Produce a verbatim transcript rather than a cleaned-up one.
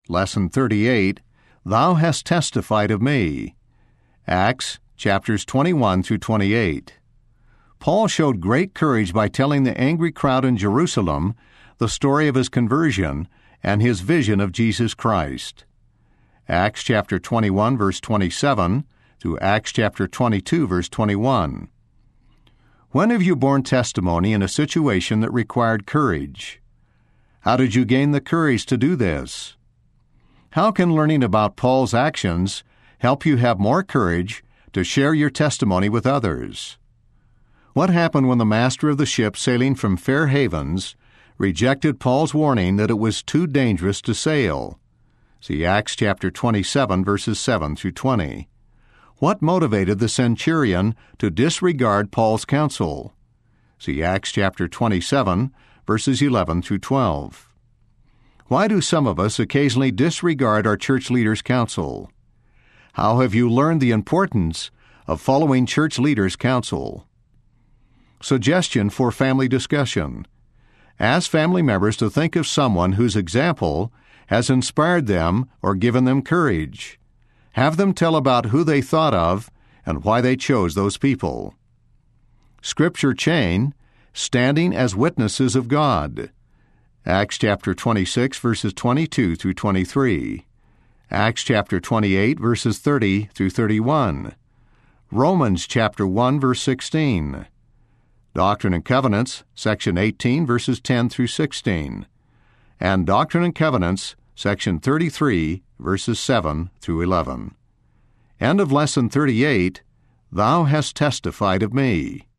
Lesson thirty-eight, Thou hast testified of me. Acts chapters twenty-one through twenty-eight. Paul showed great courage by telling the angry crowd in Jerusalem the story of his conversion and his vision of Jesus Christ. Acts chapter twenty-one, verse twenty-seven, through Acts chapter twenty-two, verse twenty-one. When have you borne testimony in a situation that required courage? How did you gain the courage to do this? How can learning about Paul's actions help you have more courage to share your testimony with others? What happened when the master of the ship sailing from Fair Havens rejected Paul's warning that it was too dangerous to sail? See Acts chapter twenty-seven, verses seven through twenty. What motivated the centurion to disregard Paul's counsel? See Acts chapter twenty-seven, verses eleven through twelve. Why do some of us occasionally disregard our church leaders' counsel? How have you learned the importance of following church leaders' counsel? Suggestion for family discussion. Ask family members to think of someone whose example has inspired them or given them courage. Have them tell about who they thought of and why they chose those people. Scripture chain, standing as witnesses of God. Acts chapter twenty-six, verses twenty-two through twenty-three. Acts chapter twenty-eight, verses thirty through thirty-one. Romans chapter one, verse sixteen. Doctrine and Covenants, section eighteen, verses ten through sixteen. And Doctrine and Covenants, section thirty-three, verses seven through eleven. End of lesson thirty-eight. Thou hast testified of me.